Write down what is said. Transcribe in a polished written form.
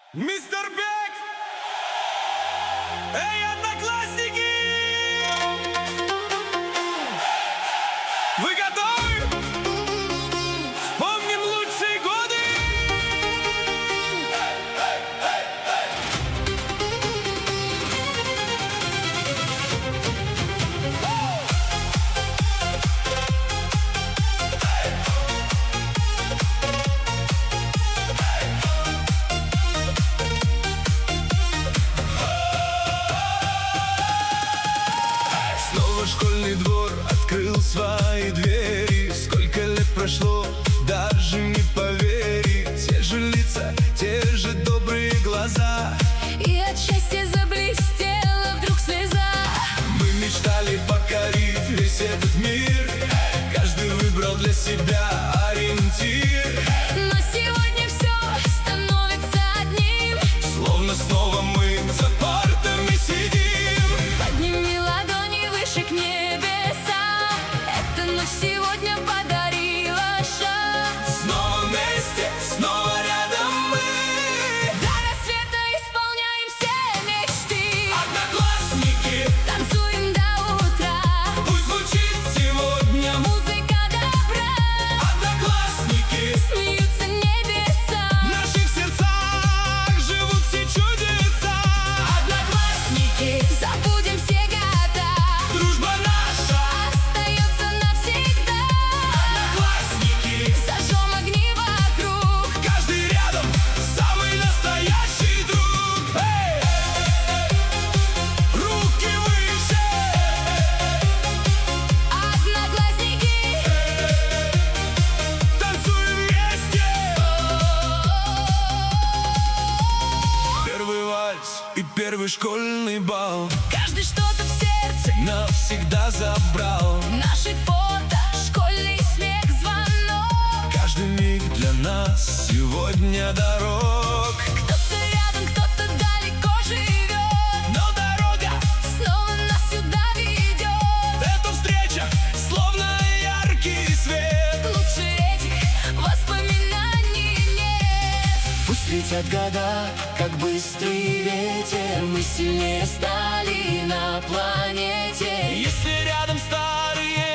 Мистер Бек! Эй, одноклассники! Вы готовы? Вспомним лучшие годы! Снова школьный двор открыл свои двери. Сколько лет прошло, даже не поверить. Те же лица, те же добрые глаза. И от счастья заблестела вдруг слеза. Мы мечтали покорить весь этот мир. Каждый выбрал для себя ориентир. Но сегодня все становится одним. Словно снова мы за партами сидим. Подними ладони выше к небесам. Эта ночь сегодня подарила шанс. Снова вместе, снова рядом мы. До рассвета исполняем все мечты. Одноклассники, Танцуем до утра. пусть звучит сегодня Музыка добра. Одноклассники, Смеются небеса. в наших сердцах живут все чудеса. Одноклассники, забудем все года. Дружба наша, Остается навсегда. одноклассники, Зажжем огни вокруг. каждый рядом, самый настоящий друг. Эй! Руки выше, Одноклассники. танцуем вместе. Первый вальс и первый школьный бал Каждый что-то в сердце. навсегда забрал. Наши фото, школьный смех, звонок. Каждый миг для нас сегодня дорог. Кто-то рядом, кто-то далеко живет. Но дорога, Снова нас сюда ведет. эта встреча, словно яркий свет. Лучше этих воспоминаний нет. Пусть летят года, как быстрый ветер, мы сильнее стали на планете. Если рядом старые